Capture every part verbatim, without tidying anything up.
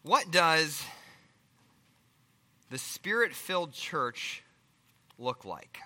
What does the Spirit-filled church look like?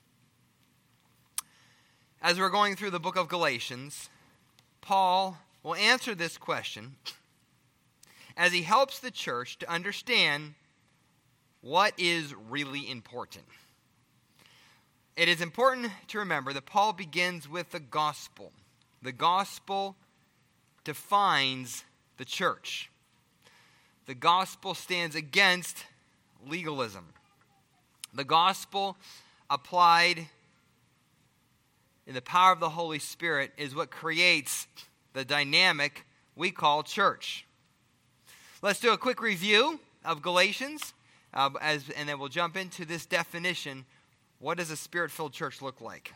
As we're going through the book of Galatians, Paul will answer this question as he helps the church to understand what is really important. It is important to remember that Paul begins with the gospel. The gospel defines the church. The gospel stands against legalism. The gospel applied in the power of the Holy Spirit is what creates the dynamic we call church. Let's do a quick review of Galatians, uh, as, and then we'll jump into this definition. What does a Spirit-filled church look like?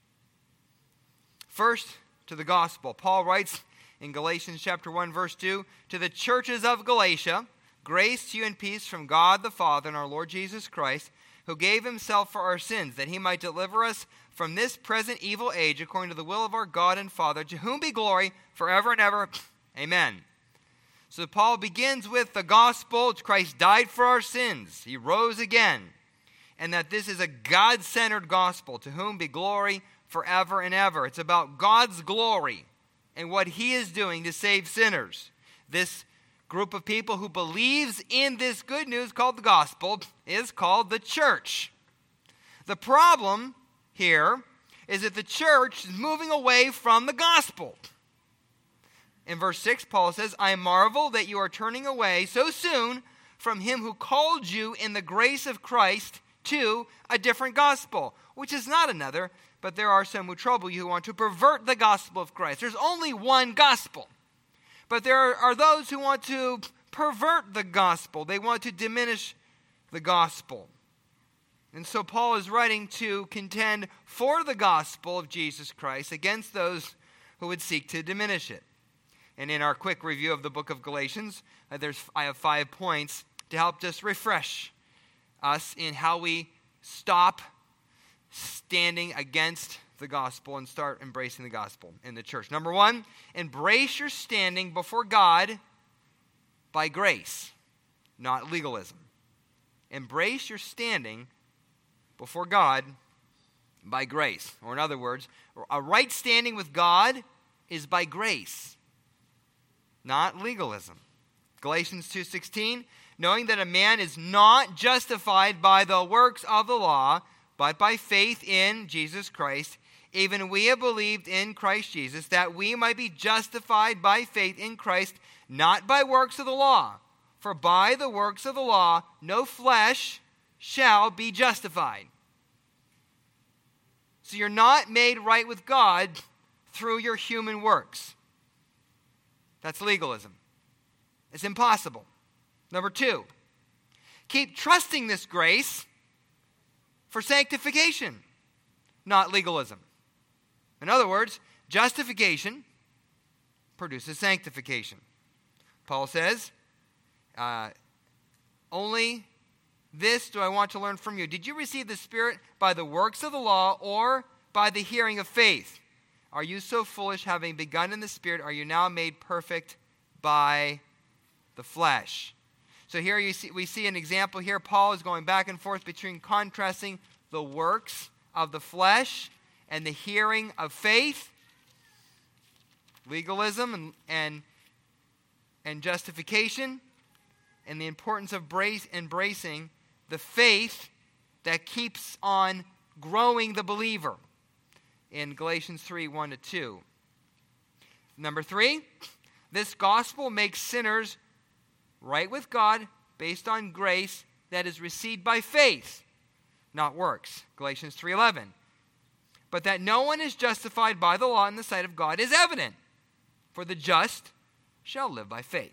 First, to the gospel. Paul writes in Galatians chapter one, verse two, to the churches of Galatia, grace to you and peace from God the Father and our Lord Jesus Christ, who gave himself for our sins, that he might deliver us from this present evil age, according to the will of our God and Father, to whom be glory forever and ever. Amen. So Paul begins with the gospel. Christ died for our sins. He rose again. And that this is a God-centered gospel, to whom be glory forever and ever. It's about God's glory and what he is doing to save sinners. This group of people who believes in this good news called the gospel is called the church. The problem here is that the church is moving away from the gospel. In verse six, Paul says, I marvel that you are turning away so soon from him who called you in the grace of Christ to a different gospel, which is not another, but there are some who trouble you who want to pervert the gospel of Christ. There's only one gospel, but there are, are those who want to pervert the gospel. They want to diminish the gospel. And so Paul is writing to contend for the gospel of Jesus Christ against those who would seek to diminish it. And in our quick review of the book of Galatians, uh, there's I have five points to help just refresh us in how we stop standing against the gospel and start embracing the gospel in the church. Number one, embrace your standing before God by grace, not legalism. Embrace your standing before God by grace. Or in other words, a right standing with God is by grace, not legalism. Galatians two sixteen, knowing that a man is not justified by the works of the law, but by faith in Jesus Christ, even we have believed in Christ Jesus, that we might be justified by faith in Christ, not by works of the law. For by the works of the law, no flesh shall be justified. So you're not made right with God through your human works. That's legalism. It's impossible. Number two, keep trusting this grace for sanctification, not legalism. In other words, justification produces sanctification. Paul says, uh, only this do I want to learn from you. Did you receive the Spirit by the works of the law or by the hearing of faith? Are you so foolish, having begun in the Spirit, are you now made perfect by the flesh? So here you see, we see an example here. Paul is going back and forth between contrasting the works of the flesh and the hearing of faith, legalism and, and, and justification, and the importance of brace, embracing the faith that keeps on growing the believer in Galatians three, one to two. Number three, this gospel makes sinners right with God based on grace that is received by faith, not works. Galatians three eleven. But that no one is justified by the law in the sight of God is evident, for the just shall live by faith.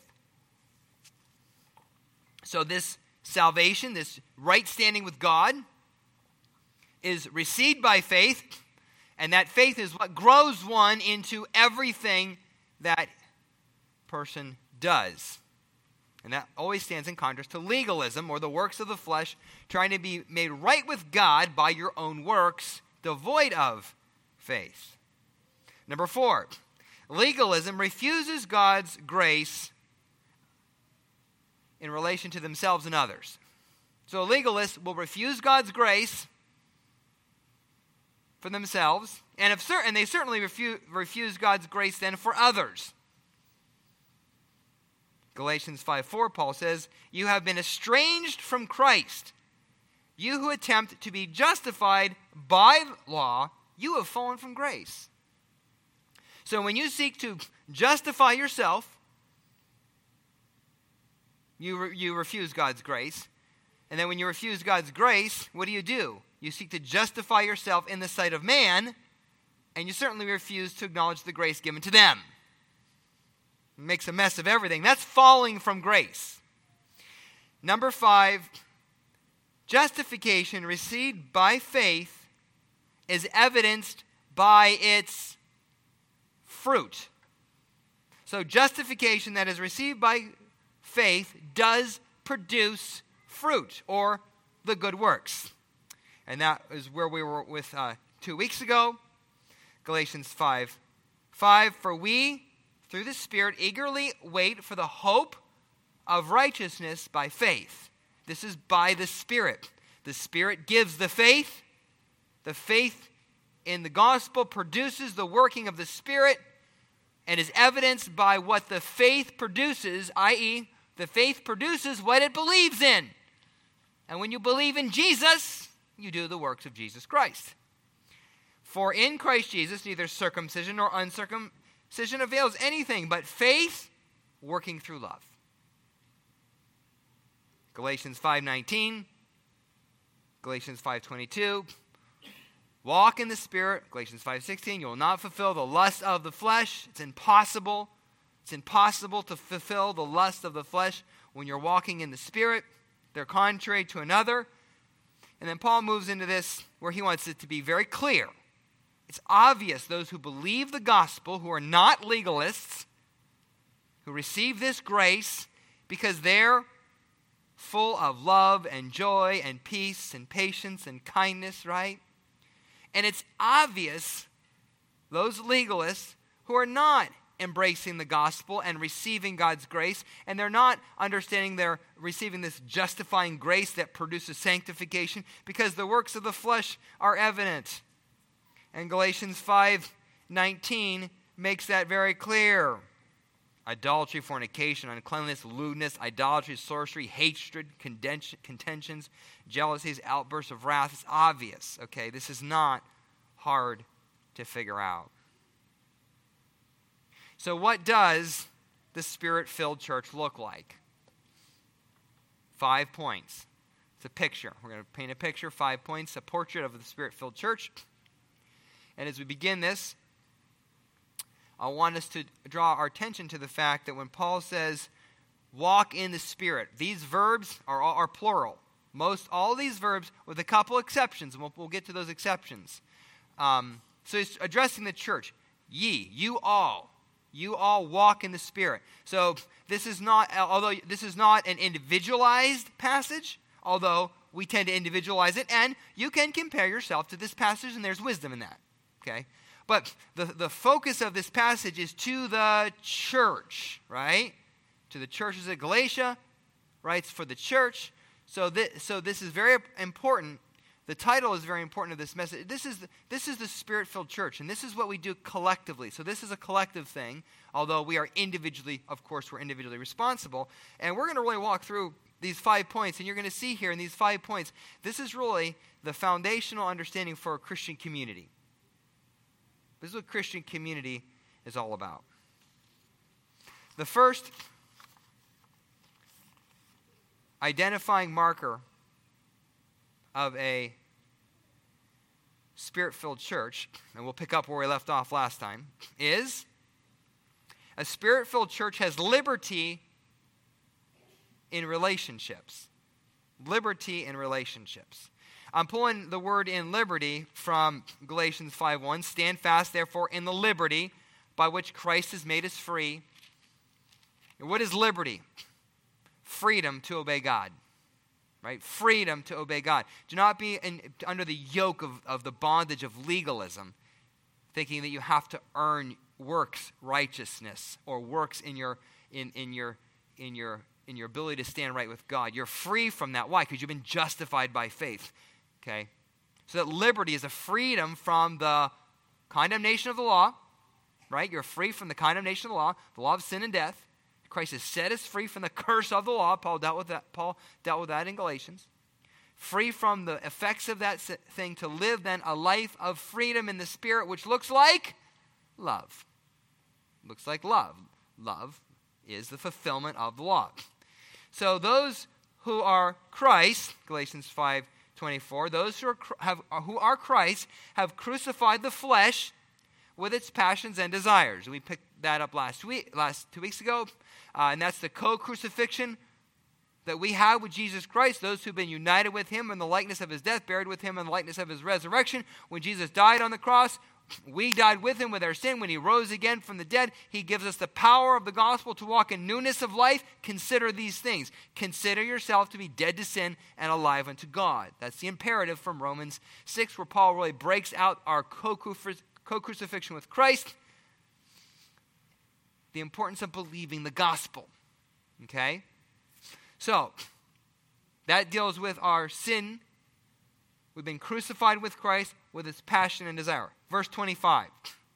So this salvation, this right standing with God, is received by faith, and that faith is what grows one into everything that person does. And that always stands in contrast to legalism, or the works of the flesh, trying to be made right with God by your own works, devoid of faith. Number four, legalism refuses God's grace in relation to themselves and others. So a legalist will refuse God's grace for themselves, and, if cer- and they certainly refu- refuse God's grace then for others. Galatians five four, Paul says, "You have been estranged from Christ. You who attempt to be justified by law, you have fallen from grace." So when you seek to justify yourself, you, re- you refuse God's grace. And then when you refuse God's grace, what do you do? You seek to justify yourself in the sight of man, and you certainly refuse to acknowledge the grace given to them. It makes a mess of everything. That's falling from grace. Number five, justification received by faith is evidenced by its fruit. So justification that is received by faith does produce fruit, or the good works. And that is where we were with uh, two weeks ago. Galatians five five, "For we, through the Spirit, eagerly wait for the hope of righteousness by faith." This is by the Spirit. The Spirit gives the faith. The faith in the gospel produces the working of the Spirit and is evidenced by what the faith produces, that is, the faith produces what it believes in. And when you believe in Jesus, you do the works of Jesus Christ. "For in Christ Jesus neither circumcision nor uncircumcision avails anything, but faith working through love." Galatians five nineteen, Galatians five twenty-two, "Walk in the Spirit," Galatians five sixteen, "You will not fulfill the lust of the flesh." It's impossible. It's impossible to fulfill the lust of the flesh when you're walking in the Spirit. They're contrary to another. And then Paul moves into this where he wants it to be very clear. It's obvious those who believe the gospel, who are not legalists, who receive this grace because they're full of love and joy and peace and patience and kindness, right? And it's obvious those legalists who are not embracing the gospel and receiving God's grace, and they're not understanding they're receiving this justifying grace that produces sanctification, because the works of the flesh are evident. And Galatians five nineteen makes that very clear. Adultery, fornication, uncleanness, lewdness, idolatry, sorcery, hatred, contentions, jealousies, outbursts of wrath. It's obvious, okay? This is not hard to figure out. So what does the Spirit-filled church look like? Five points. It's a picture. We're going to paint a picture, five points, a portrait of the Spirit-filled church. And as we begin this, I want us to draw our attention to the fact that when Paul says, walk in the Spirit, these verbs are, all, are plural. Most, all these verbs, with a couple exceptions, and we'll, we'll get to those exceptions. Um, so he's addressing the church. Ye, you all. You all walk in the Spirit. So this is not, although this is not an individualized passage, although we tend to individualize it, and you can compare yourself to this passage, and there's wisdom in that. Okay? But the, the focus of this passage is to the church, right? To the churches at Galatia, right? It's for the church. So this, so this is very important. The title is very important of this message. This is the, this is the Spirit-filled church, and this is what we do collectively. So this is a collective thing, although we are individually, of course, we're individually responsible. And we're going to really walk through these five points, and you're going to see here in these five points, this is really the foundational understanding for a Christian community. This is what Christian community is all about. The first identifying marker of a Spirit-filled church, and we'll pick up where we left off last time, is a Spirit-filled church has liberty in relationships. Liberty in relationships. I'm pulling the word in liberty from Galatians five one. Stand fast, therefore, in the liberty by which Christ has made us free. And what is liberty? Freedom to obey God. Right? Freedom to obey God. Do not be in, under the yoke of, of the bondage of legalism, thinking that you have to earn works righteousness or works in your in, in your in your in your ability to stand right with God. You're free from that. Why? Because you've been justified by faith. Okay? So that liberty is a freedom from the condemnation of the law, right? You're free from the condemnation of the law, the law of sin and death. Christ has set us free from the curse of the law. Paul dealt with that, Paul dealt with that in Galatians. Free from the effects of that thing to live then a life of freedom in the Spirit, which looks like love. Looks like love. Love is the fulfillment of the law. So those who are Christ, Galatians five twenty-four, those who are, have, who are Christ have crucified the flesh with its passions and desires. We picked that up last week, last two weeks ago, uh, and that's the co-crucifixion that we have with Jesus Christ, those who've been united with him in the likeness of his death, buried with him in the likeness of his resurrection. When Jesus died on the cross, we died with him with our sin. When he rose again from the dead, he gives us the power of the gospel to walk in newness of life. Consider these things. Consider yourself to be dead to sin and alive unto God. That's the imperative from Romans six, where Paul really breaks out our co-crucifixion with Christ. The importance of believing the gospel. Okay? So, that deals with our sin. We've been crucified with Christ with its passion and desire. Verse twenty-five.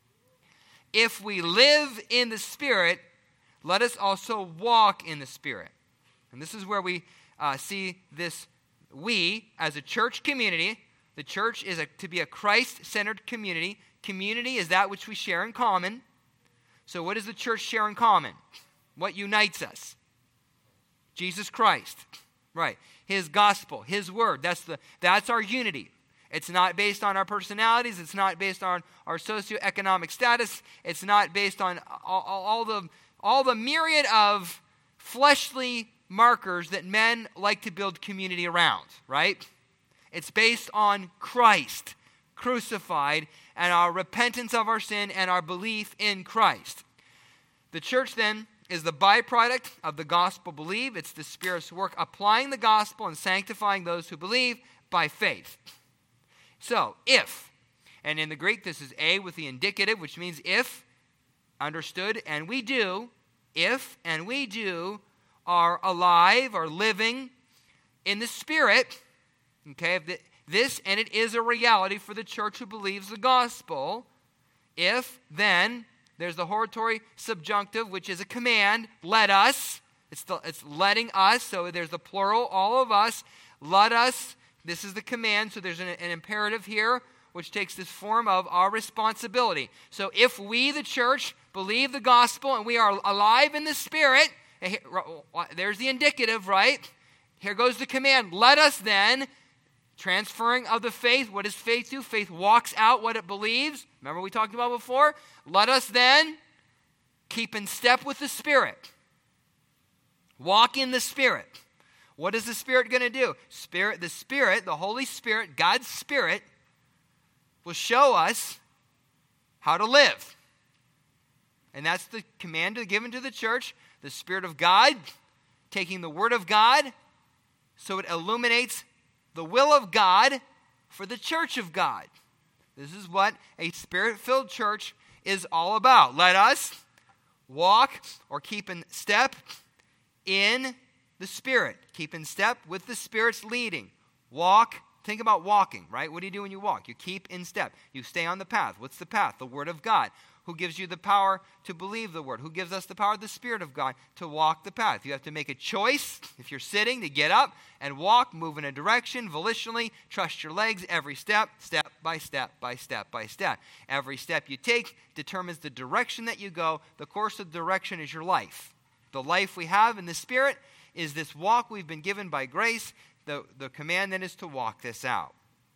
If we live in the Spirit, let us also walk in the Spirit. And this is where we uh, see this, we, as a church community, the church is a, to be a Christ-centered community. Community is that which we share in common. So what does the church share in common? What unites us? Jesus Christ. Right. His gospel, his word. That's the that's our unity. It's not based on our personalities. It's not based on our socioeconomic status. It's not based on all, all, all the all the myriad of fleshly markers that men like to build community around, right? It's based on Christ crucified and our repentance of our sin and our belief in Christ. The church then is the byproduct of the gospel believe. It's the Spirit's work applying the gospel and sanctifying those who believe by faith. So, if, and in the Greek this is a with the indicative, which means if, understood, and we do, if and we do are alive or living in the Spirit, okay, if the, this, and it is a reality for the church who believes the gospel, if, then, there's the hortatory subjunctive, which is a command. Let us. It's, the, it's letting us. So there's the plural, all of us. Let us. This is the command. So there's an, an imperative here, which takes this form of our responsibility. So if we, the church, believe the gospel and we are alive in the Spirit, there's the indicative, right? Here goes the command. Let us then. Transferring of the faith. What does faith do? Faith walks out what it believes. Remember we talked about before? Let us then keep in step with the Spirit. Walk in the Spirit. What is the Spirit going to do? Spirit, the Spirit, the Holy Spirit, God's Spirit, will show us how to live. And that's the command given to the church. The Spirit of God, taking the Word of God, so it illuminates the will of God for the church of God. This is what a Spirit-filled church is all about. Let us walk or keep in step in the Spirit. Keep in step with the Spirit's leading. Walk. Think about walking, right? What do you do when you walk? You keep in step. You stay on the path. What's the path? The Word of God. Who gives you the power to believe the Word? Who gives us the power? The Spirit of God to walk the path. You have to make a choice, if you're sitting, to get up and walk, move in a direction, volitionally, trust your legs every step, step by step by step by step. Every step you take determines the direction that you go. The course of direction is your life. The life we have in the Spirit is this walk we've been given by grace. The, the command then is to walk this out.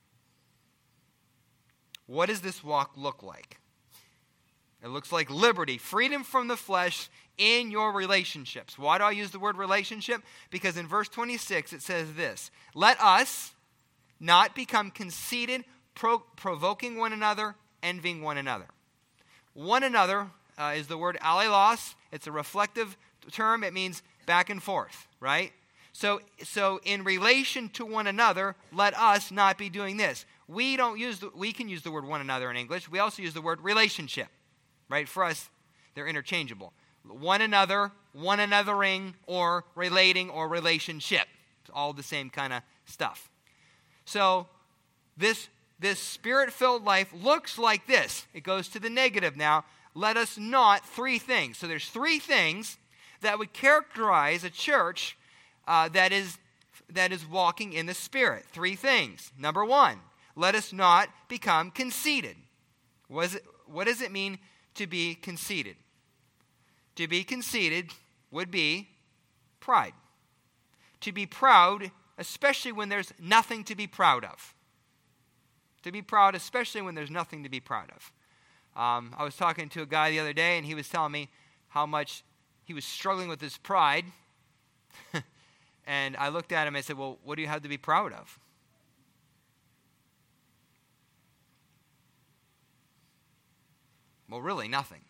What does this walk look like? It looks like liberty, freedom from the flesh in your relationships. Why do I use the word relationship? Because in verse twenty-six it says this, let us not become conceited, pro- provoking one another, envying one another. One another uh, is the word allelos. It's a reflective term. It means back and forth, right? So, so in relation to one another, let us not be doing this. We don't use the, we can use the word one another in English. We also use the word relationship. Right? For us, they're interchangeable. one another, one anothering, or relating or relationship. It's all the same kind of stuff. So this, this spirit-filled life looks like this. It goes to the negative now. Let us not, three things. So there's three things that would characterize a church uh, that is that is walking in the Spirit. Three things. Number one, let us not become conceited. What, is it, what does it mean to be conceited? To be conceited would be pride. To be proud, especially when there's nothing to be proud of. To be proud, especially when there's nothing to be proud of. Um, I was talking to a guy the other day, and he was telling me how much he was struggling with his pride. And I looked at him and I said, well, what do you have to be proud of? Well, really, nothing.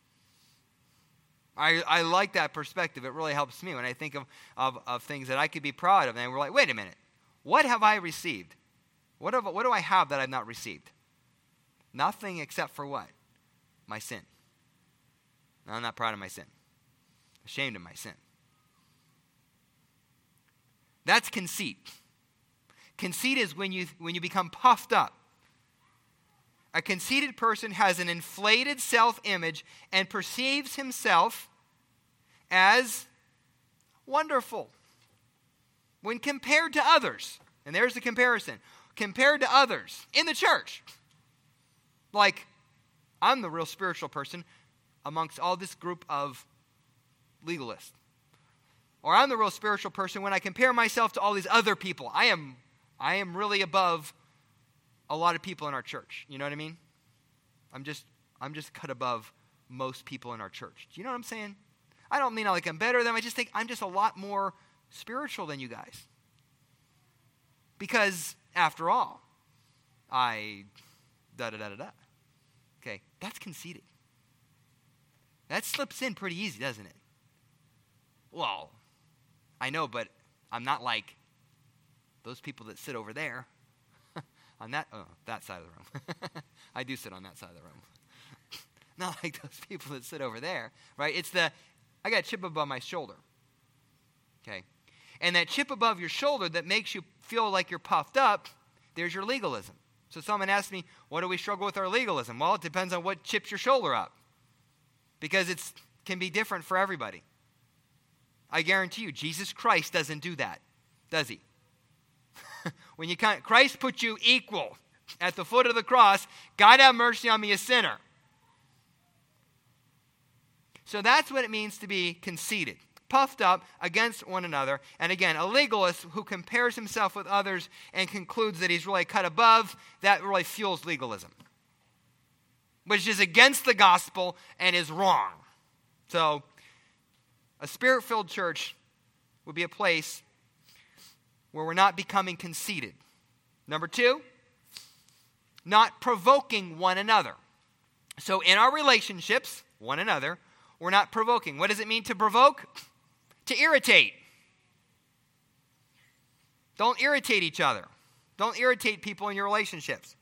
I, I like that perspective. It really helps me when I think of, of, of things that I could be proud of. And we're like, wait a minute. What have I received? What, have, what do I have that I've not received? Nothing except for what? My sin. No, I'm not proud of my sin. Ashamed of my sin. That's conceit. Conceit is when you when you become puffed up. A conceited person has an inflated self-image and perceives himself as wonderful when compared to others. And there's the comparison. Compared to others in the church. Like, I'm the real spiritual person amongst all this group of legalists. Or I'm the real spiritual person when I compare myself to all these other people. I am I am really above a lot of people in our church. You know what I mean? I'm just I'm just cut above most people in our church. Do you know what I'm saying? I don't mean like I'm better than them. I just think I'm just a lot more spiritual than you guys. Because after all, I da da da da da. Okay, that's conceited. That slips in pretty easy, doesn't it? Well, I know, but I'm not like those people that sit over there on that oh, that side of the room. I do sit on that side of the room. Not like those people that sit over there, right? It's the, I got a chip above my shoulder, okay? And that chip above your shoulder that makes you feel like you're puffed up, there's your legalism. So someone asked me, what do we struggle with our legalism? Well, it depends on what chips your shoulder up. Because it can be different for everybody. I guarantee you, Jesus Christ doesn't do that, does he? When you can't, Christ put you equal at the foot of the cross. God have mercy on me, a sinner. So that's what it means to be conceited, puffed up against one another. And again, a legalist who compares himself with others and concludes that he's really cut above, that really fuels legalism, which is against the gospel and is wrong. So a spirit-filled church would be a place where we're not becoming conceited. Number two, not provoking one another. So in our relationships, one another, we're not provoking. What does it mean to provoke? To irritate. Don't irritate each other. Don't irritate people in your relationships.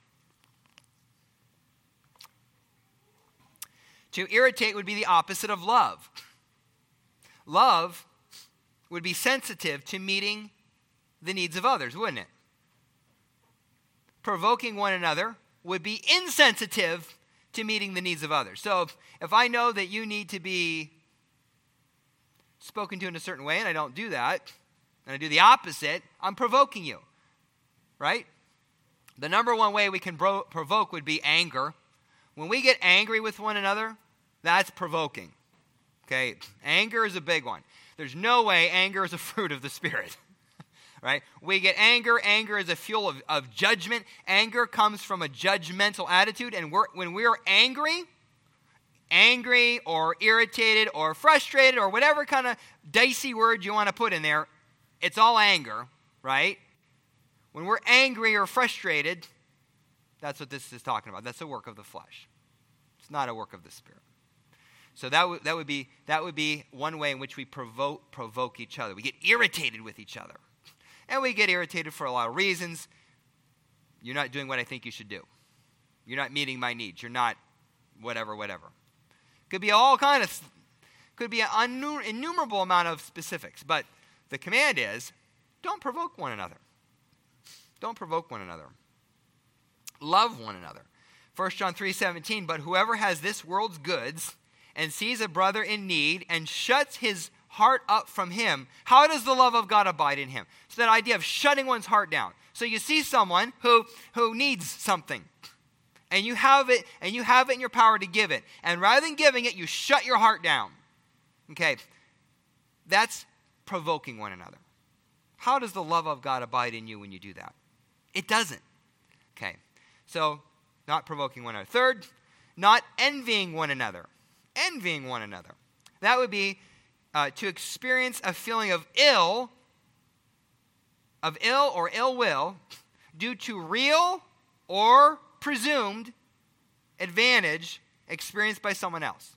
To irritate would be the opposite of love. Love would be sensitive to meeting the needs of others, wouldn't it? Provoking one another would be insensitive to meeting the needs of others. So if, if I know that you need to be spoken to in a certain way and I don't do that, and I do the opposite, I'm provoking you, right? The number one way we can bro- provoke would be anger. When we get angry with one another, that's provoking. Okay, anger is a big one. There's no way anger is a fruit of the Spirit, right? We get anger. Anger is a fuel of, of judgment. Anger comes from a judgmental attitude, and we're, when we're angry, angry or irritated or frustrated or whatever kind of dicey word you want to put in there, it's all anger, right? When we're angry or frustrated, that's what this is talking about. That's a work of the flesh. It's not a work of the Spirit. So that, w- that would be that would be one way in which we provoke provoke each other. We get irritated with each other. And we get irritated for a lot of reasons. You're not doing what I think you should do. You're not meeting my needs. You're not whatever, whatever. Could be all kind of Could be an innumerable amount of specifics. But the command is, don't provoke one another. Don't provoke one another. Love one another. First John three seventeen, but whoever has this world's goods and sees a brother in need and shuts his heart up from him, how does the love of God abide in him? So that idea of shutting one's heart down. So you see someone who, who needs something, and you have it, and you have it in your power to give it. And rather than giving it, you shut your heart down. Okay, that's provoking one another. How does the love of God abide in you when you do that? It doesn't. Okay, so not provoking one another. Third, not envying one another. Envying one another. That would be uh, to experience a feeling of ill, of ill or ill will due to real or presumed advantage experienced by someone else.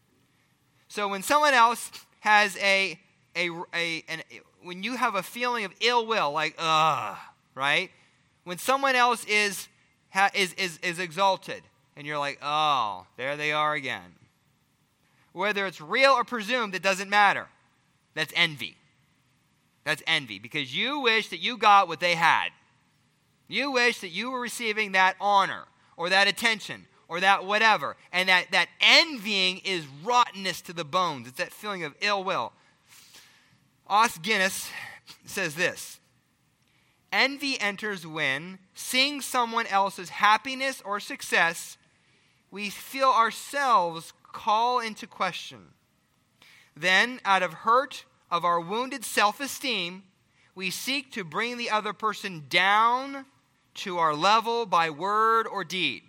So when someone else has a, a, a an, when you have a feeling of ill will, like, ugh, right? When someone else is, ha, is, is, is exalted, and you're like, oh, there they are again. Whether it's real or presumed, it doesn't matter. That's envy. That's envy, because you wish that you got what they had. You wish that you were receiving that honor, or that attention, or that whatever. And that, that envying is rottenness to the bones. It's that feeling of ill will. Os Guinness says this: envy enters when, seeing someone else's happiness or success, we feel ourselves call into question. Then, out of hurt of our wounded self-esteem, we seek to bring the other person down to our level by word or deed.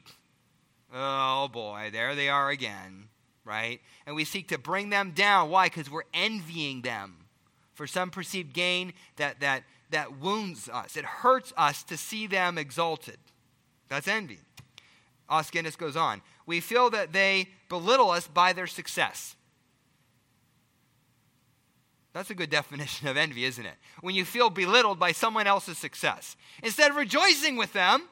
Oh boy, there they are again, right? And we seek to bring them down. Why? Because we're envying them for some perceived gain that, that, that wounds us. It hurts us to see them exalted. That's envy. Os Guinness goes on. We feel that they belittle us by their success. That's a good definition of envy, isn't it? When you feel belittled by someone else's success. Instead of rejoicing with them,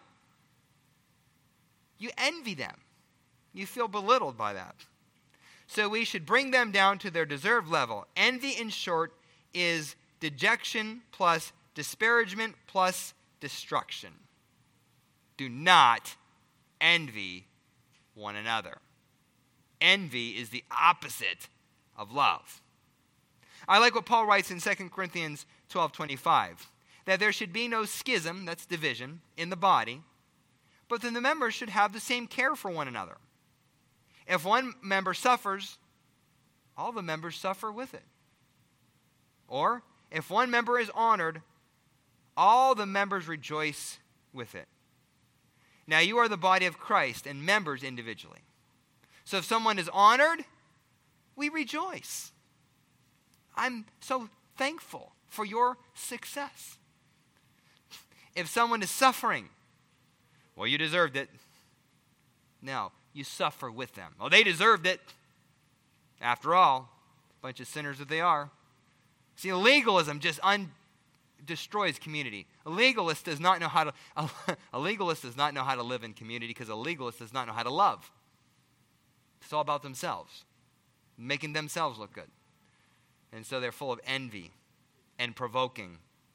you envy them. You feel belittled by that. So we should bring them down to their deserved level. Envy, in short, is dejection plus disparagement plus destruction. Do not envy one another. Envy is the opposite of love. I like what Paul writes in Second Corinthians twelve twenty-five, that there should be no schism, that's division, in the body, but then the members should have the same care for one another. If one member suffers, all the members suffer with it. Or, if one member is honored, all the members rejoice with it. Now you are the body of Christ and members individually. So if someone is honored, we rejoice. I'm so thankful for your success. If someone is suffering, well, you deserved it. No, you suffer with them. Well, they deserved it. After all, a bunch of sinners that they are. See, legalism just un- destroys community. A legalist does not know how to. A, a legalist does not know how to live in community because a legalist does not know how to love. It's all about themselves, making themselves look good. And so they're full of envy and provoking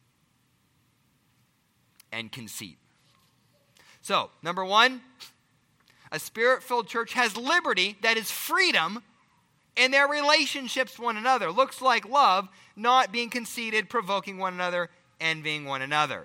and conceit. So, number one, a spirit-filled church has liberty, that is freedom, in their relationships to one another. Looks like love, not being conceited, provoking one another, envying one another.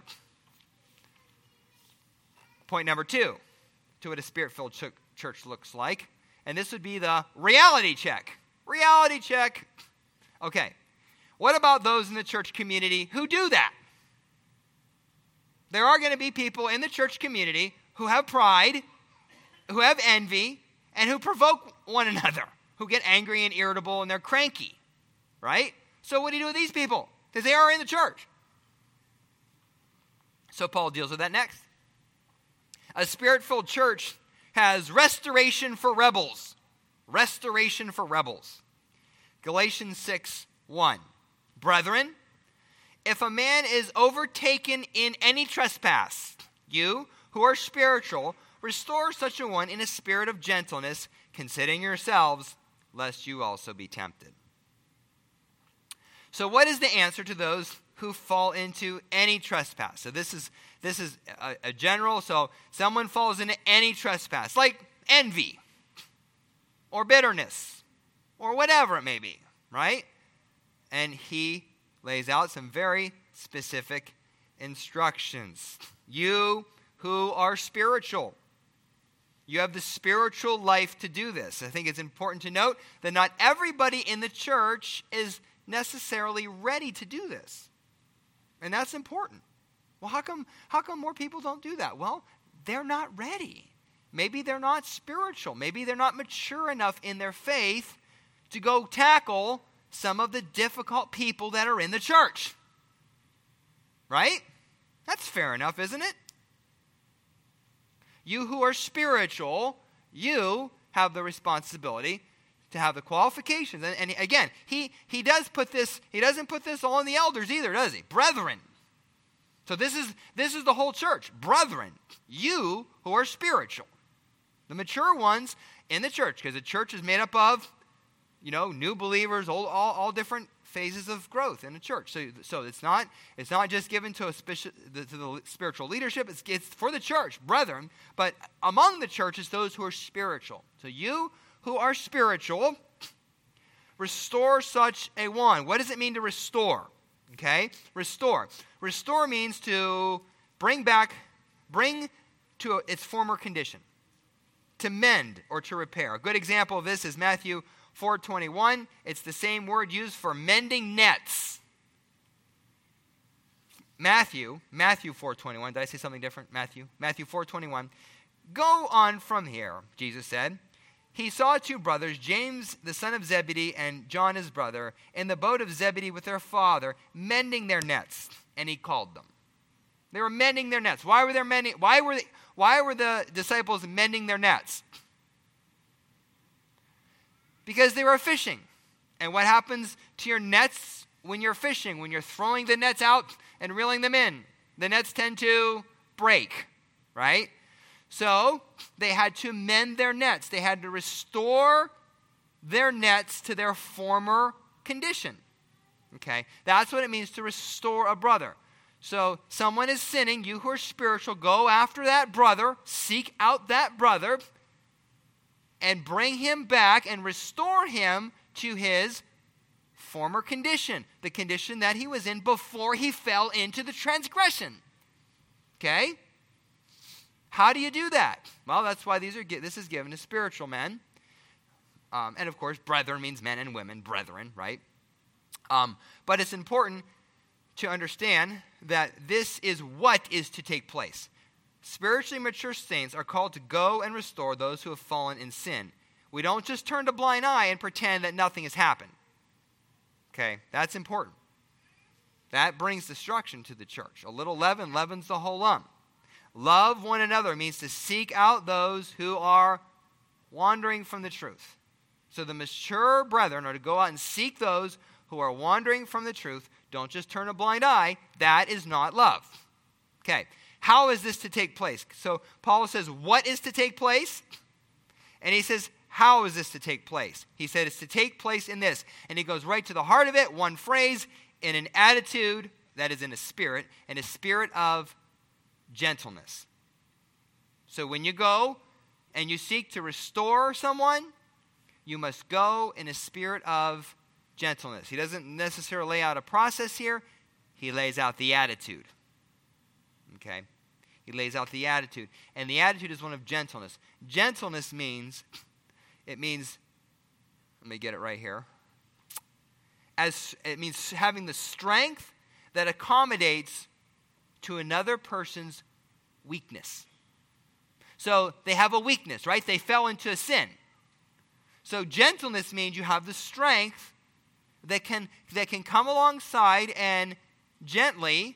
Point number two, to what a spirit-filled ch- church looks like, and this would be the reality check. Reality check. Okay, what about those in the church community who do that? There are going to be people in the church community who have pride, who have envy, and who provoke one another, who get angry and irritable and they're cranky, right? So what do you do with these people? Because they are in the church. So Paul deals with that next. A spirit-filled church has restoration for rebels. Restoration for rebels. Galatians six one. Brethren, if a man is overtaken in any trespass, you, who are spiritual, restore such a one in a spirit of gentleness, considering yourselves, lest you also be tempted. So what is the answer to those who fall into any trespass? So this is this is a, a general. So someone falls into any trespass, like envy or bitterness or whatever it may be, right? And he lays out some very specific instructions. You who are spiritual, you have the spiritual life to do this. I think it's important to note that not everybody in the church is necessarily ready to do this. And that's important. Well, how come, how come more people don't do that? Well, they're not ready. Maybe they're not spiritual. Maybe they're not mature enough in their faith to go tackle some of the difficult people that are in the church. Right? That's fair enough, isn't it? You who are spiritual, you have the responsibility to have the qualifications. And, and again, he, he does put this, he doesn't put this all on the elders either, does he? Brethren. So this is this is the whole church. Brethren, you who are spiritual. The mature ones in the church, because the church is made up of, you know, new believers, all, all, all different phases of growth in the church. So, so it's not it's not just given to a speci- the, to the spiritual leadership. It's, it's for the church, brethren. But among the churches, those who are spiritual. So you who are spiritual, restore such a one. What does it mean to restore? Okay, restore. Restore means to bring back, bring to a, its former condition, to mend or to repair. A good example of this is Matthew four twenty-one. It's the same word used for mending nets. Matthew, Matthew four twenty-one. Did I say something different? Matthew, Matthew four twenty-one. Go on from here, Jesus said. He saw two brothers, James the son of Zebedee and John his brother, in the boat of Zebedee with their father, mending their nets, and he called them. They were mending their nets. Why were they mending? Why were they, why were the disciples mending their nets? Because they were fishing. And what happens to your nets when you're fishing, when you're throwing the nets out and reeling them in? The nets tend to break, right? So they had to mend their nets. They had to restore their nets to their former condition. Okay? That's what it means to restore a brother. So someone is sinning. You who are spiritual, go after that brother, seek out that brother, and bring him back and restore him to his former condition, the condition that he was in before he fell into the transgression. Okay? How do you do that? Well, that's why these are this is given to spiritual men. Um, and of course, brethren means men and women, brethren, right? Um, but it's important to understand that this is what is to take place. Spiritually mature saints are called to go and restore those who have fallen in sin. We don't just turn a blind eye and pretend that nothing has happened. Okay, that's important. That brings destruction to the church. A little leaven leavens the whole lump. Love one another means to seek out those who are wandering from the truth. So the mature brethren are to go out and seek those who are wandering from the truth. Don't just turn a blind eye. That is not love. Okay, how is this to take place? So Paul says, what is to take place? And he says, how is this to take place? He said, it's to take place in this. And he goes right to the heart of it, one phrase, in an attitude, that is in a spirit, in a spirit of gentleness. So when you go and you seek to restore someone, you must go in a spirit of gentleness. He doesn't necessarily lay out a process here. He lays out the attitude. Okay? He lays out the attitude. And the attitude is one of gentleness. Gentleness means, it means, let me get it right here. As it means having the strength that accommodates to another person's weakness. So they have a weakness, right? They fell into a sin. So gentleness means you have the strength that can that can come alongside and gently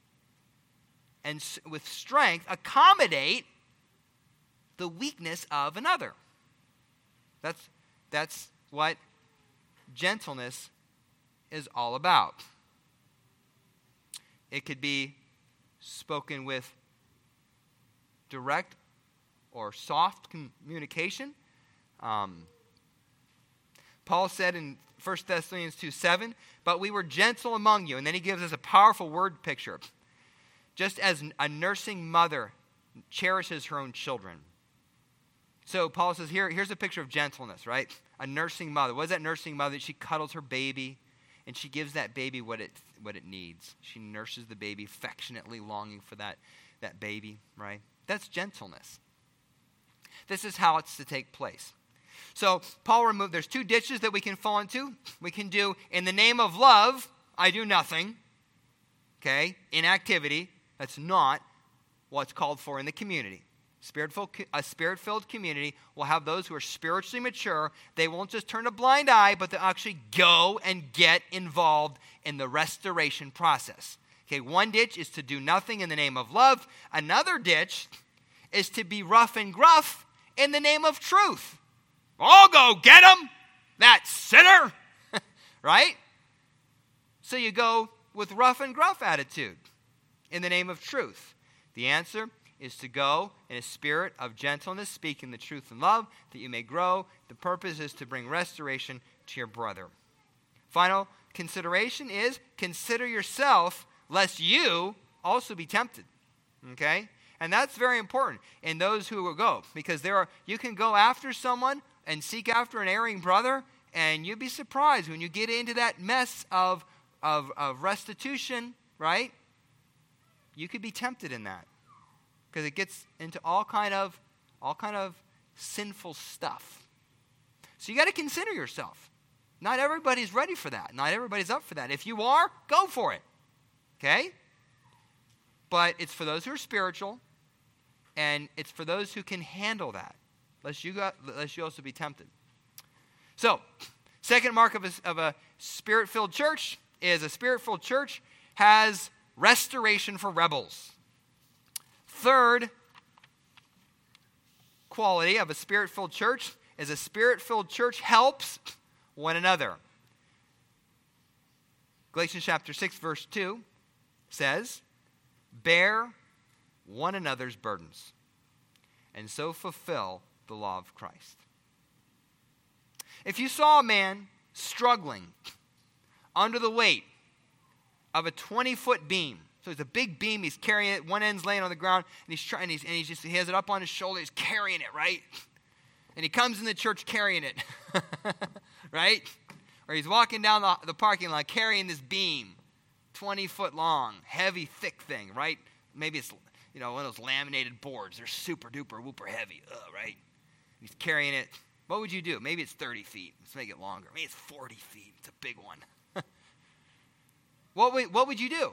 and with strength accommodate the weakness of another. That's that's what gentleness is all about. It could be spoken with direct or soft communication. Um, Paul said in First Thessalonians two seven, but we were gentle among you. And then he gives us a powerful word picture. Just as a nursing mother cherishes her own children. So Paul says, here, here's a picture of gentleness, right? A nursing mother. What is that nursing mother? She cuddles her baby, and she gives that baby what it what it needs. She nurses the baby, affectionately longing for that, that baby, right? That's gentleness. This is how it's to take place. So Paul removed, there's two ditches that we can fall into. We can do, in the name of love, I do nothing. Okay? Inactivity. That's not what's called for in the community. Spirit-filled, a spirit-filled community will have those who are spiritually mature. They won't just turn a blind eye, but they'll actually go and get involved in the restoration process. Okay, one ditch is to do nothing in the name of love. Another ditch is to be rough and gruff in the name of truth. I'll go get him, that sinner, right? So you go with rough and gruff attitude in the name of truth. The answer is to go in a spirit of gentleness, speaking the truth in love, that you may grow. The purpose is to bring restoration to your brother. Final consideration is consider yourself, lest you also be tempted. Okay? And that's very important in those who will go, because there are you can go after someone and seek after an erring brother, and you'd be surprised when you get into that mess of, of, of restitution, right? You could be tempted in that. Because it gets into all kind of all kind of sinful stuff. So you got to consider yourself. Not everybody's ready for that. Not everybody's up for that. If you are, go for it. Okay? But it's for those who are spiritual, and it's for those who can handle that. Lest you got, lest you also be tempted. So, second mark of a, of a spirit-filled church is a spirit-filled church has restoration for rebels. Third quality of a spirit-filled church is a spirit-filled church helps one another. Galatians chapter six, verse two says, bear one another's burdens, and so fulfill the law of Christ. If you saw a man struggling under the weight of a twenty-foot beam, so it's a big beam, he's carrying it, one end's laying on the ground, and he's trying, and he's, and he's just, he has it up on his shoulder, he's carrying it, right? And he comes in the church carrying it, right? Or he's walking down the, the parking lot carrying this beam, twenty foot long, heavy, thick thing, right? Maybe it's, you know, one of those laminated boards. They're super duper whooper heavy, ugh, right? He's carrying it. What would you do? Maybe it's thirty feet. Let's make it longer. Maybe it's forty feet. It's a big one. what, would, what would you do?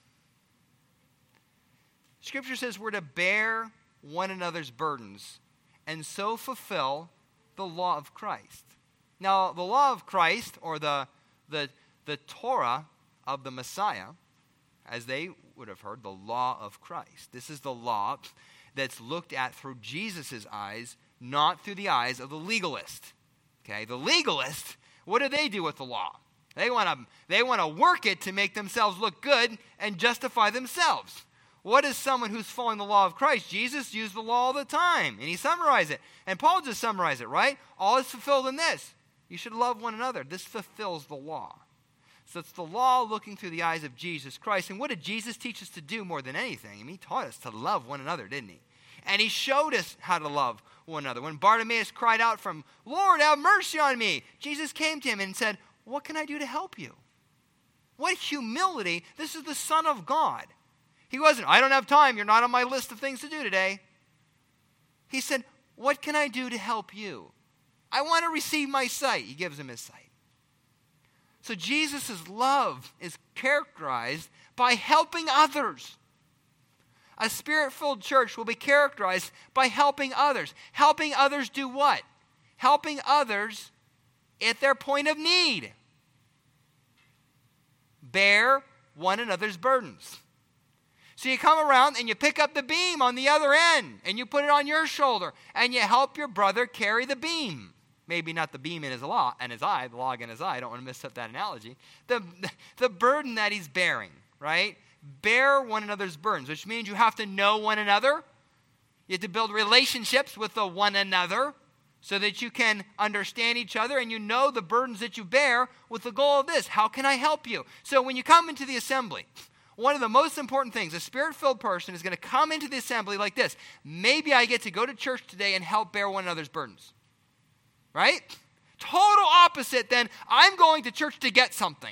Scripture says we're to bear one another's burdens and so fulfill the law of Christ. Now, the law of Christ, or the, the, the Torah of the Messiah, as they would have heard, the law of Christ. This is the law that's looked at through Jesus' eyes, not through the eyes of the legalist. Okay, the legalist, what do they do with the law? They want to they want to work it to make themselves look good and justify themselves. What is someone who's following the law of Christ? Jesus used the law all the time, and he summarized it. And Paul just summarized it, right? All is fulfilled in this. You should love one another. This fulfills the law. So it's the law looking through the eyes of Jesus Christ. And what did Jesus teach us to do more than anything? I mean, he taught us to love one another, didn't he? And he showed us how to love one another. When Bartimaeus cried out from, Lord, have mercy on me, Jesus came to him and said, what can I do to help you? What humility. This is the Son of God. He wasn't, I don't have time. You're not on my list of things to do today. He said, what can I do to help you? I want to receive my sight. He gives him his sight. So Jesus' love is characterized by helping others. A spirit-filled church will be characterized by helping others. Helping others do what? Helping others at their point of need. Bear one another's burdens. So you come around and you pick up the beam on the other end and you put it on your shoulder and you help your brother carry the beam. Maybe not the beam in his law and his eye, the log in his eye. I don't want to mess up that analogy. The, the burden that he's bearing, right? Bear one another's burdens, which means you have to know one another. You have to build relationships with the one another. so that you can understand each other and you know the burdens that you bear with the goal of this. How can I help you? So when you come into the assembly, one of the most important things, a Spirit-filled person is going to come into the assembly like this. Maybe I get to go to church today and help bear one another's burdens. Right? Total opposite than I'm going to church to get something.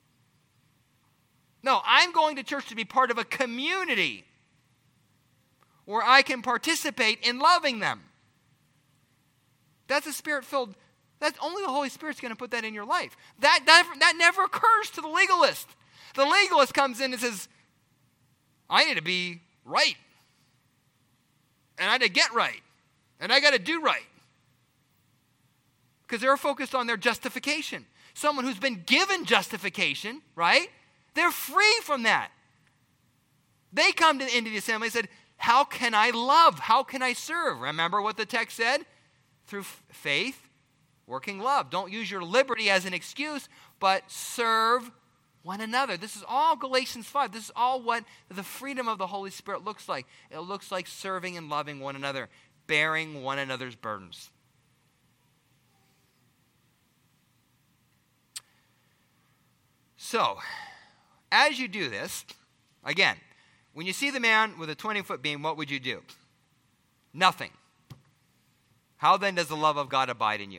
No, I'm going to church to be part of a community where I can participate in loving them. That's a Spirit-filled, that's only the Holy Spirit's going to put that in your life. That, that, that never occurs to the legalist. The legalist comes in and says, I need to be right. And I need to get right. And I got to do right. Because they're focused on their justification. Someone who's been given justification, right? They're free from that. They come to, into the assembly and said, how can I love? How can I serve? Remember what the text said? Through f- faith, working love. Don't use your liberty as an excuse, but serve one another. This is all Galatians five. This is all what the freedom of the Holy Spirit looks like. It looks like serving and loving one another, bearing one another's burdens. So, as you do this, again, when you see the man with a twenty-foot beam, what would you do? Nothing. How then does the love of God abide in you?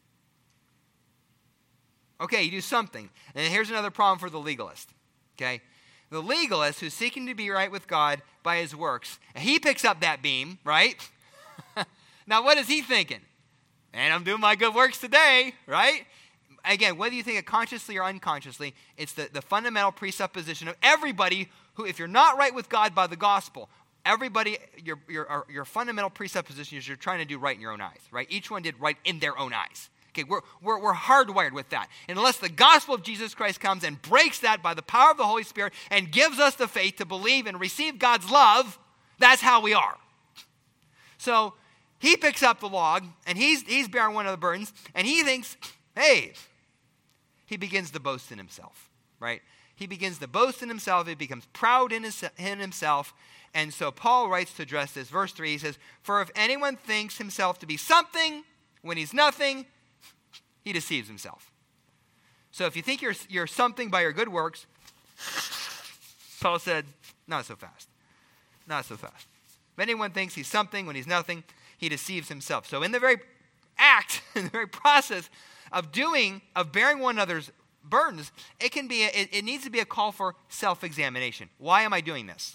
Okay, you do something. And here's another problem for the legalist. Okay? The legalist who's seeking to be right with God by his works, he picks up that beam, right? Now, what is he thinking? Man, I'm doing my good works today, right? Again, whether you think it consciously or unconsciously, it's the, the fundamental presupposition of everybody who, if you're not right with God by the gospel, everybody, your, your, your fundamental presupposition is you're trying to do right in your own eyes, right? Each one did right in their own eyes. Okay, we're, we're, we're hardwired with that. And unless the gospel of Jesus Christ comes and breaks that by the power of the Holy Spirit and gives us the faith to believe and receive God's love, that's how we are. So he picks up the log, and he's, he's bearing one of the burdens, and he thinks, hey, he begins to boast in himself, right? He begins to boast in himself. He becomes proud in, his, in himself. And so Paul writes to address this. Verse three, he says, for if anyone thinks himself to be something when he's nothing, he deceives himself. So if you think you're, you're something by your good works, Paul said, not so fast. Not so fast. If anyone thinks he's something when he's nothing, he deceives himself. So in the very act, in the very process of doing, of bearing one another's burdens, it can be, a, it, it needs to be a call for self-examination. Why am I doing this?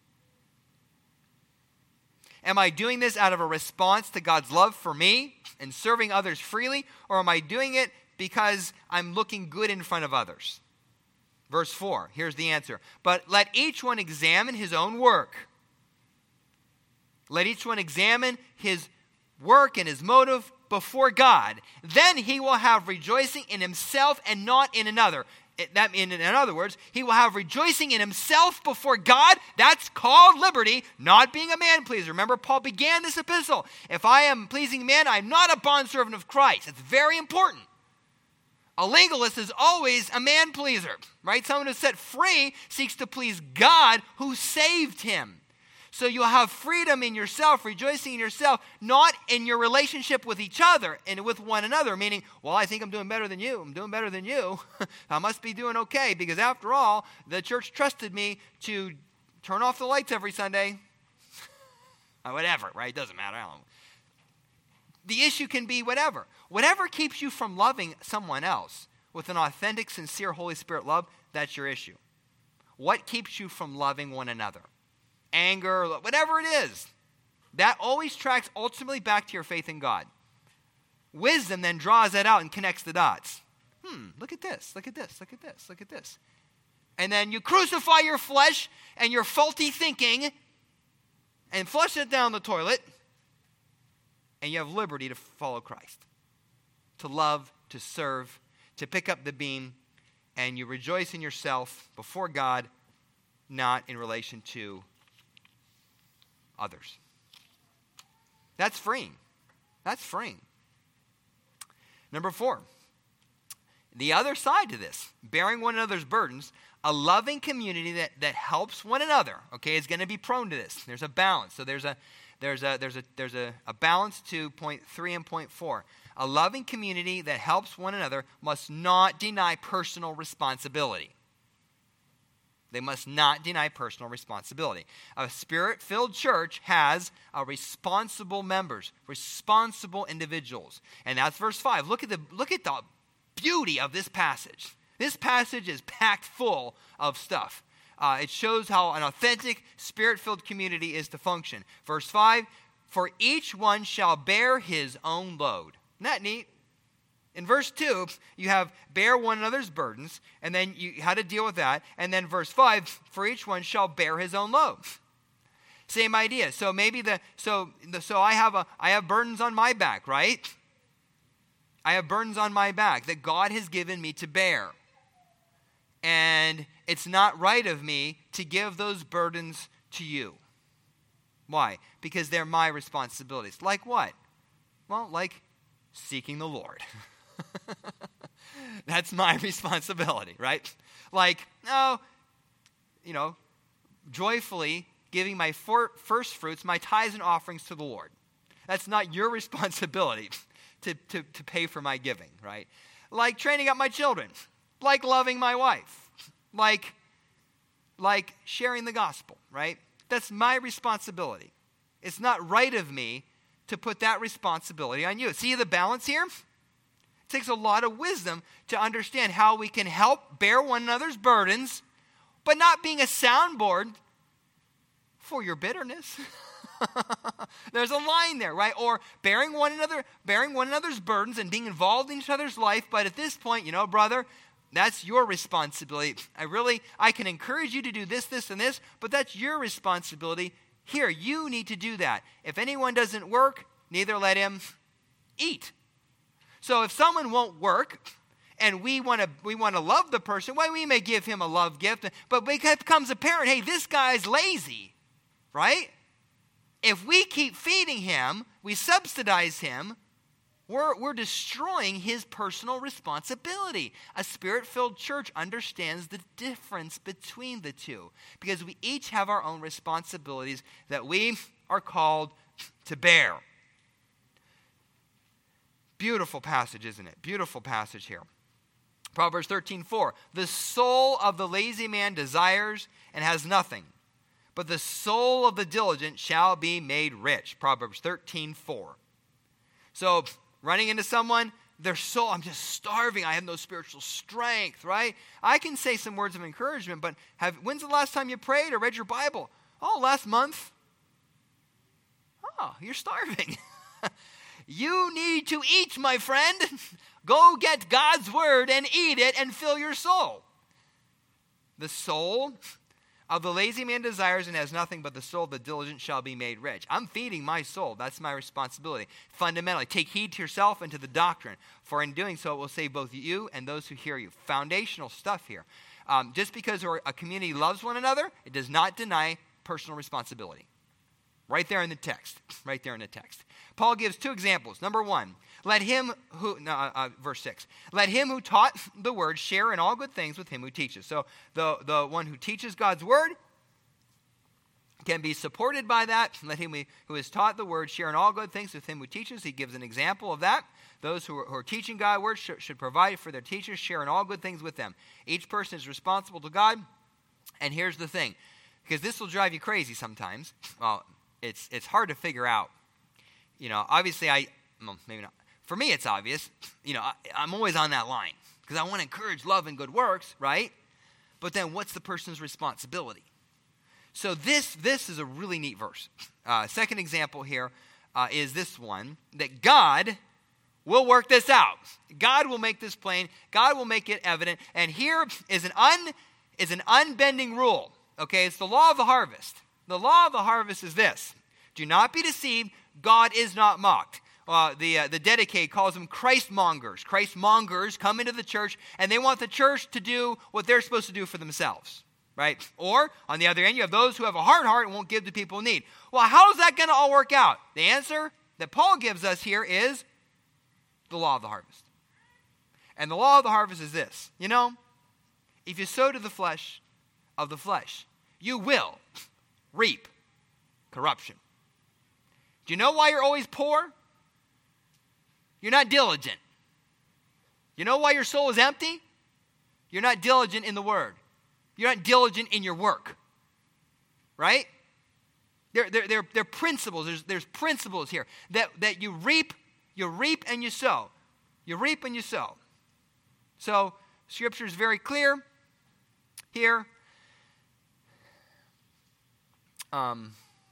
Am I doing this out of a response to God's love for me and serving others freely? Or am I doing it because I'm looking good in front of others? Verse four, here's the answer. But let each one examine his own work. Let each one examine his work and his motive before God. Then he will have rejoicing in himself and not in another. That, in, in other words, he will have rejoicing in himself before God. That's called liberty, not being a man pleaser. Remember, Paul began this epistle. If I am pleasing man, I'm not a bondservant of Christ. It's very important. A legalist is always a man pleaser, right? Someone who's set free seeks to please God who saved him. So you'll have freedom in yourself, rejoicing in yourself, not in your relationship with each other and with one another, meaning, well, I think I'm doing better than you. I'm doing better than you. I must be doing okay because after all, the church trusted me to turn off the lights every Sunday. Or whatever, right? It doesn't matter. I don't know. The issue can be whatever. Whatever keeps you from loving someone else with an authentic, sincere Holy Spirit love, that's your issue. What keeps you from loving one another? Anger, whatever it is, that always tracks ultimately back to your faith in God. Wisdom then draws that out and connects the dots. Hmm, look at this, look at this, look at this, look at this. And then you crucify your flesh and your faulty thinking and flush it down the toilet, and you have liberty to follow Christ, to love, to serve, to pick up the beam, and you rejoice in yourself before God, not in relation to others. That's freeing. That's freeing. Number four, the other side to this, bearing one another's burdens, A loving community that, that helps one another, okay, is going to be prone to this. There's a balance. So there's a there's a there's a there's a, a balance to point three and point four. A loving community that helps one another must not deny personal responsibility. They must not deny personal responsibility. A spirit-filled church has a responsible members, responsible individuals. And that's verse five. Look at the look at the beauty of this passage. This passage is packed full of stuff. Uh, it shows how an authentic, spirit-filled community is to function. Verse five, for each one shall bear his own load. Isn't that neat? In verse two, you have bear one another's burdens, and then you how to deal with that. And then verse five, for each one shall bear his own load. Same idea. So maybe the so the, so I have a I have burdens on my back, right? I have burdens on my back that God has given me to bear. And it's not right of me to give those burdens to you. Why? Because they're my responsibilities. Like what? Well, like seeking the Lord. That's my responsibility, right? Like, no, you know, joyfully giving my for, first fruits, my tithes and offerings to the Lord. That's not your responsibility to, to, to pay for my giving, right? Like training up my children, like loving my wife, like, like sharing the gospel, right? That's my responsibility. It's not right of me to put that responsibility on you. See the balance here? It takes a lot of wisdom to understand how we can help bear one another's burdens, but not being a soundboard for your bitterness. There's a line there, right? Or bearing one another, bearing one another's burdens and being involved in each other's life, but at this point, you know, brother, that's your responsibility. I really, I can encourage you to do this, this, and this, but that's your responsibility. Here, you need to do that. If anyone doesn't work, neither let him eat. So if someone won't work, and we want to we want to love the person, well, we may give him a love gift, but it becomes apparent, hey, this guy's lazy, right? If we keep feeding him, we subsidize him, we're, we're destroying his personal responsibility. A spirit-filled church understands the difference between the two because we each have our own responsibilities that we are called to bear. Beautiful passage, isn't it? Beautiful passage here. Proverbs thirteen four. The soul of the lazy man desires and has nothing, but the soul of the diligent shall be made rich. Proverbs thirteen four. So, running into someone, their soul, I'm just starving. I have no spiritual strength, right? I can say some words of encouragement, but have, when's the last time you prayed or read your Bible? Oh, last month. Oh, you're starving. You need to eat, my friend. Go get God's word and eat it and fill your soul. The soul of the lazy man desires and has nothing, but the soul of the diligent shall be made rich. I'm feeding my soul. That's my responsibility. Fundamentally, take heed to yourself and to the doctrine, for in doing so it will save both you and those who hear you. Foundational stuff here. Um, just because a community loves one another, it does not deny personal responsibility. Right there in the text. Right there in the text. Paul gives two examples. Number one, let him who, no, uh, verse six, let him who taught the word share in all good things with him who teaches. So the, the one who teaches God's word can be supported by that. Let him who has taught the word share in all good things with him who teaches. He gives an example of that. Those who are, who are teaching God's word should, should provide for their teachers, share in all good things with them. Each person is responsible to God. And here's the thing, because this will drive you crazy sometimes. Well, it's it's hard to figure out. You know, obviously I, well, maybe not. For me, it's obvious. You know, I, I'm always on that line because I want to encourage love and good works, right? But then what's the person's responsibility? So this this is a really neat verse. Uh, second example here uh, is this one, that God will work this out. God will make this plain. God will make it evident. And here is an un is an unbending rule. Okay, it's the law of the harvest. The law of the harvest is this: do not be deceived. God is not mocked. Uh, the uh, the Dedicate calls them Christ mongers. Christ mongers come into the church and they want the church to do what they're supposed to do for themselves, right? Or on the other end, you have those who have a hard heart and won't give to people in need. Well, how is that going to all work out? The answer that Paul gives us here is the law of the harvest. And the law of the harvest is this: you know, if you sow to the flesh of the flesh, you will reap corruption. Do you know why you're always poor? You're not diligent. You know why your soul is empty? You're not diligent in the word. You're not diligent in your work. Right? There, there, there, there are principles. There's, there's principles here that, that you reap, you reap and you sow. You reap and you sow. So, Scripture is very clear here. Um,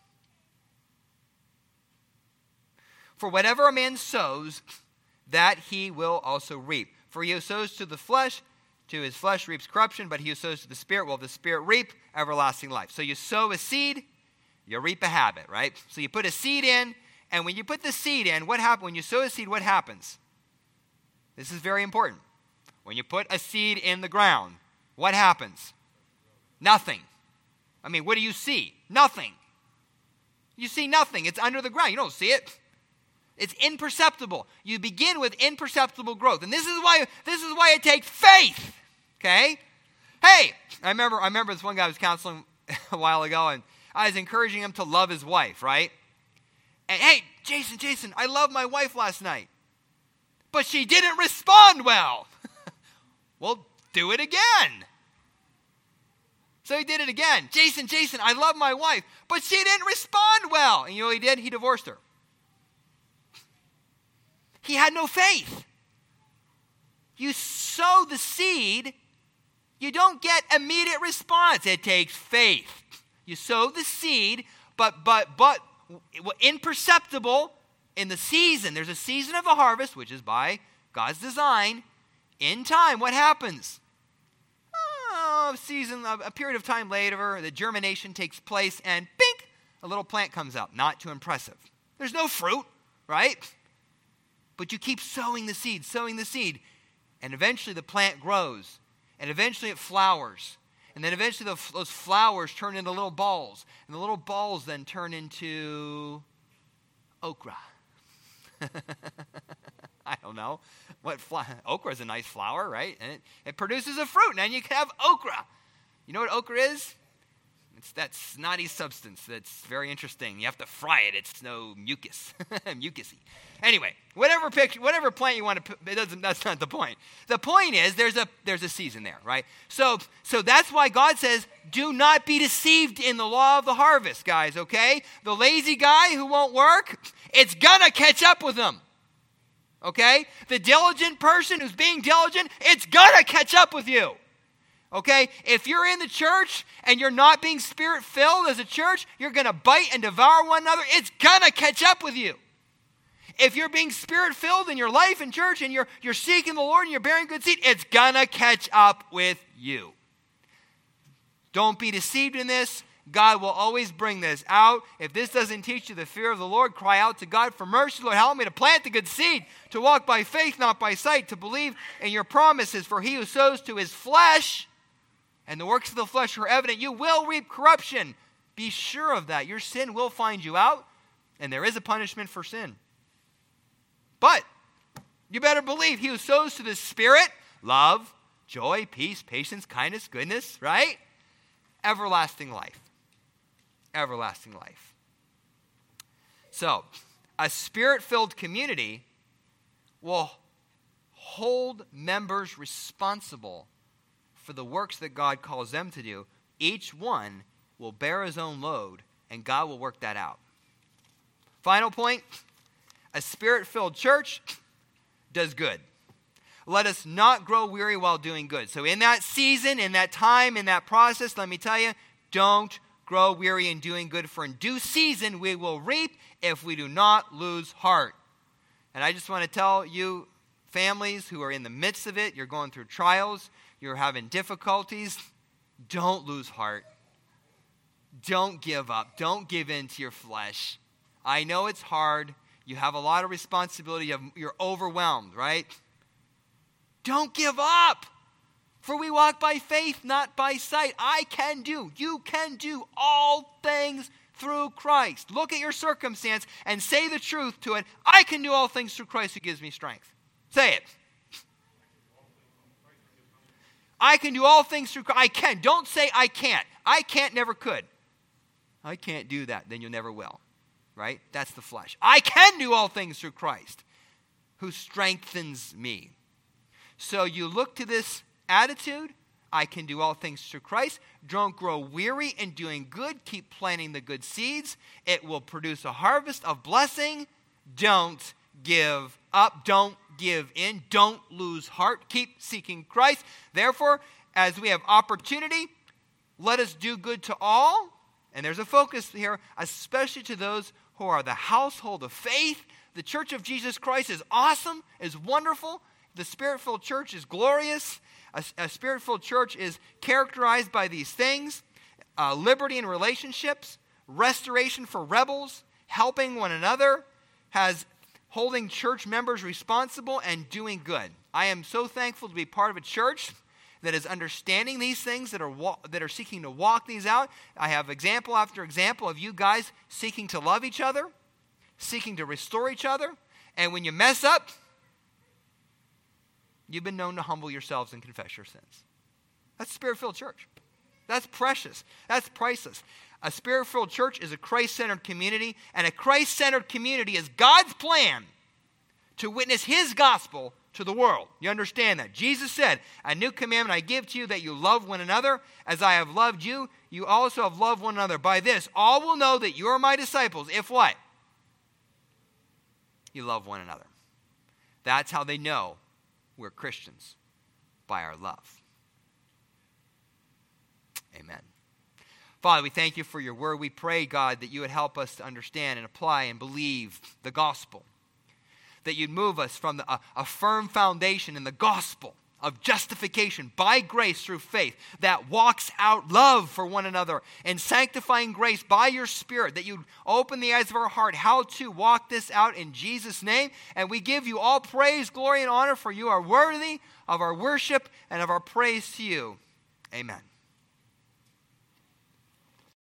For whatever a man sows, that he will also reap. For he who sows to the flesh, to his flesh reaps corruption, but he who sows to the Spirit will of the Spirit reap everlasting life. So you sow a seed, you reap a habit, right? So you put a seed in, and when you put the seed in, what happens? When you sow a seed, what happens? This is very important. When you put a seed in the ground, what happens? Nothing. I mean, what do you see? Nothing. You see nothing. It's under the ground. You don't see it. It's imperceptible. You begin with imperceptible growth. And this is why this is why it takes faith. Okay? Hey, I remember I remember this one guy I was counseling a while ago, and I was encouraging him to love his wife, right? And hey, Jason, Jason, I loved my wife last night. But she didn't respond well. Well, do it again. So he did it again. Jason, Jason, I love my wife, but she didn't respond well. And you know what he did? He divorced her. He had no faith. You sow the seed, you don't get immediate response. It takes faith. You sow the seed, but but but imperceptible in the season. There's a season of the harvest, which is by God's design. In time, what happens? Oh, a season, a period of time later, the germination takes place, and bink, a little plant comes up. Not too impressive. There's no fruit, right? But you keep sowing the seed, sowing the seed, and eventually the plant grows, and eventually it flowers, and then eventually the, those flowers turn into little balls, and the little balls then turn into okra. I don't know. What fl- okra is a nice flower, right? And it, it produces a fruit, and then you can have okra. You know what okra is? It's that snotty substance that's very interesting. You have to fry it. It's no mucus, mucusy. Anyway, whatever picture, whatever plant you want to put, it doesn't. That's not the point. The point is there's a there's a season there, right? So so that's why God says, do not be deceived in the law of the harvest, guys. Okay, the lazy guy who won't work, it's gonna catch up with him. Okay, the diligent person who's being diligent, it's gonna catch up with you. Okay, if you're in the church and you're not being Spirit-filled as a church, you're going to bite and devour one another. It's going to catch up with you. If you're being Spirit-filled in your life in church and you're, you're seeking the Lord and you're bearing good seed, it's going to catch up with you. Don't be deceived in this. God will always bring this out. If this doesn't teach you the fear of the Lord, cry out to God for mercy. Lord, help me to plant the good seed, to walk by faith, not by sight, to believe in your promises. For he who sows to his flesh, and the works of the flesh are evident, you will reap corruption. Be sure of that. Your sin will find you out, and there is a punishment for sin. But you better believe he who sows to the Spirit, love, joy, peace, patience, kindness, goodness, right? Everlasting life. Everlasting life. So, a Spirit-filled community will hold members responsible for the works that God calls them to do. Each one will bear his own load, and God will work that out. Final point, a Spirit-filled church does good. Let us not grow weary while doing good. So in that season, in that time, in that process, let me tell you, don't grow weary in doing good, for in due season we will reap if we do not lose heart. And I just want to tell you, families who are in the midst of it, you're going through trials, you're having difficulties, don't lose heart. Don't give up. Don't give in to your flesh. I know it's hard. You have a lot of responsibility. You have, you're overwhelmed, right? Don't give up. For we walk by faith, not by sight. I can do, you can do all things through Christ. Look at your circumstance and say the truth to it. I can do all things through Christ who gives me strength. Say it. I can do all things through Christ. I can. Don't say I can't. I can't, never could. I can't do that. Then you never will. Right? That's the flesh. I can do all things through Christ who strengthens me. So you look to this attitude. I can do all things through Christ. Don't grow weary in doing good. Keep planting the good seeds. It will produce a harvest of blessing. Don't give up. Don't give in. Don't lose heart. Keep seeking Christ. Therefore, as we have opportunity, let us do good to all. And there's a focus here, especially to those who are the household of faith. The church of Jesus Christ is awesome, is wonderful. The Spirit-filled church is glorious. A, a Spirit-filled church is characterized by these things: uh, liberty in relationships, restoration for rebels, helping one another, has holding church members responsible, and doing good. I am so thankful to be part of a church that is understanding these things, that are wa- that are seeking to walk these out. I have example after example of you guys seeking to love each other, seeking to restore each other. And when you mess up, you've been known to humble yourselves and confess your sins. That's a Spirit-filled church. That's precious. That's priceless. A Spirit-filled church is a Christ-centered community, and a Christ-centered community is God's plan to witness His gospel to the world. You understand that? Jesus said, a new commandment I give to you, that you love one another. As I have loved you, you also have loved one another. By this, all will know that you are my disciples, if what? You love one another. That's how they know we're Christians, by our love. Amen. Father, we thank you for your word. We pray, God, that you would help us to understand and apply and believe the gospel. That you'd move us from the, a, a firm foundation in the gospel of justification by grace through faith that walks out love for one another and sanctifying grace by your Spirit, that you'd open the eyes of our heart how to walk this out in Jesus' name. And we give you all praise, glory, and honor, for you are worthy of our worship and of our praise to you. Amen.